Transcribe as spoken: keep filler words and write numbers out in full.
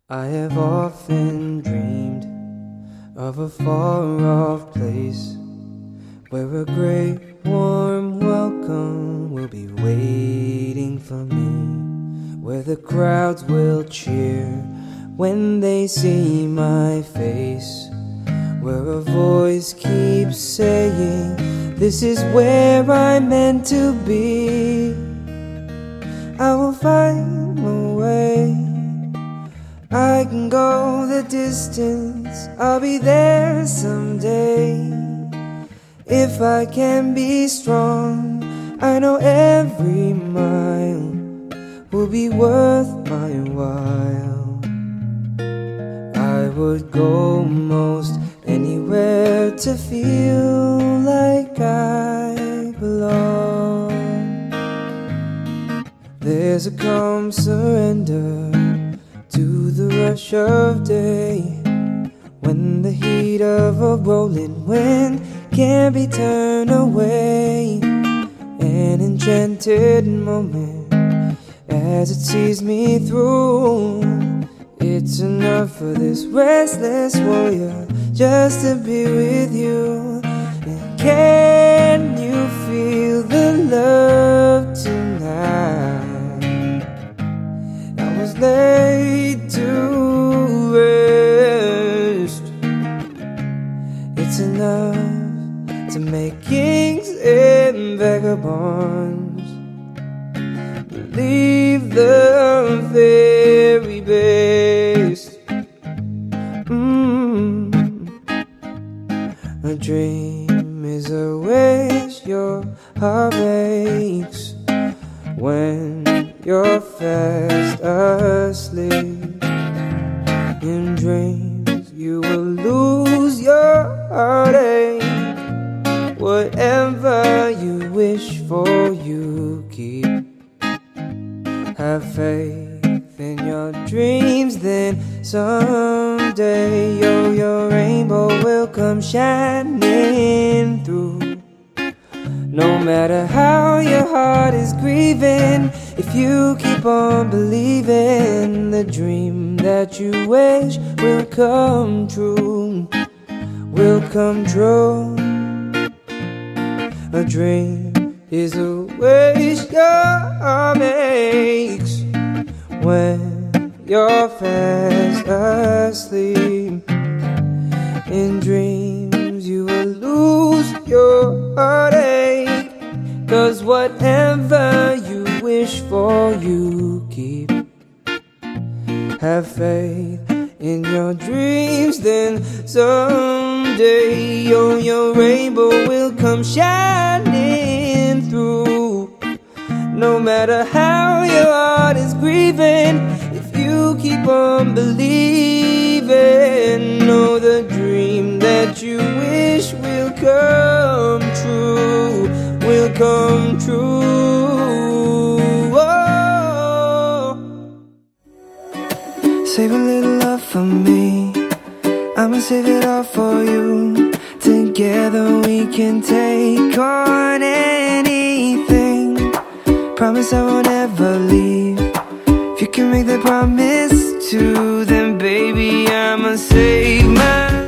I have often dreamed of a far-off place where a great warm welcome will be waiting for me, where the crowds will cheer when they see my face, where a voice keeps saying, this is where I'm meant to be. I will find my way, I can go the distance, I'll be there someday. If I can be strong, I know every mile will be worth my while. I would go most anywhere to feel like I belong. There's a calm surrender to the rush of day, when the heat of a rolling wind can't be turned away. An enchanted moment as it sees me through. It's enough for this restless warrior just to be with you. And can you feel the love tonight? I was laid to rest. It's enough to make kings and vagabonds believe the very best. mm. A dream is a wish your heart makes when you're fast asleep. In dreams you will lose your heartache. Whatever you wish for, you keep. Have faith in your dreams, then someday yo, your rainbow will come shining through. No matter how your heart is grieving, if you keep on believing, the dream that you wish will come true, will come true. A dream is a wish your heart makes when you're fast asleep. In dreams you will lose your heartache, 'cause whatever you wish for, you keep. Have faith in your dreams, then someday yo, your rainbow will come shining through. No matter how your heart is grieving, if you keep on believing, know the dream that you wish will come true, will come true. Oh. Save a little love for me, I'ma save it all for you. Together we can take on anything. Promise I won't ever leave. If you can make that promise too, then baby I'ma save my